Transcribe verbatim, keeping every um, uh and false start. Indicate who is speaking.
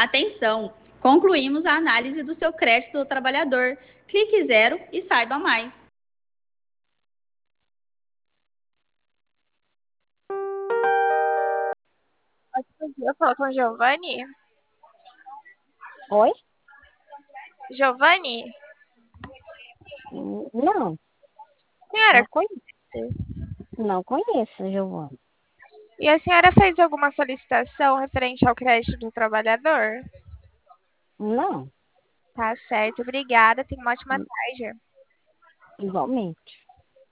Speaker 1: Atenção! Concluímos a análise do seu crédito do trabalhador. Clique zero e saiba mais.
Speaker 2: Bom dia, eu falo com Giovanni.
Speaker 3: Oi?
Speaker 2: Giovanni?
Speaker 3: Não,
Speaker 2: Senhora,
Speaker 3: não conheço. Não conheço, Giovana.
Speaker 2: e a senhora fez alguma solicitação referente ao crédito do trabalhador?
Speaker 3: Não,
Speaker 2: Tá certo, obrigada. Tenha uma ótima tarde.
Speaker 3: igualmente.